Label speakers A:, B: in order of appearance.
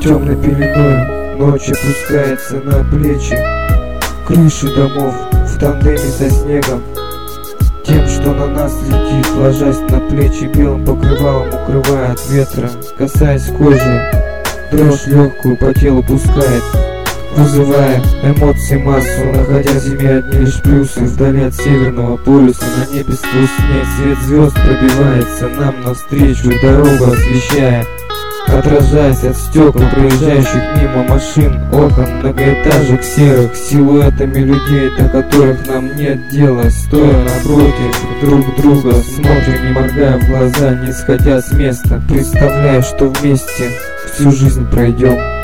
A: Темной пеленой ночь опускается на плечи, крыши домов в тандеме со снегом, тем, что на нас летит, ложась на плечи, белым покрывалом укрывая от ветра, касаясь кожи, дрожь легкую по телу пускает, вызывая эмоций массу, находя в зиме одни лишь плюсы. Вдали от северного полюса на небе сквозь снег свет звезд пробивается нам навстречу, дорогу освещая, отражаясь от стекол проезжающих мимо машин, окон многоэтажек серых, силуэтами людей, до которых нам нет дела. Стоя напротив друг друга, смотрим, не моргая в глаза, не сходя с места, представляя, что вместе всю жизнь пройдем.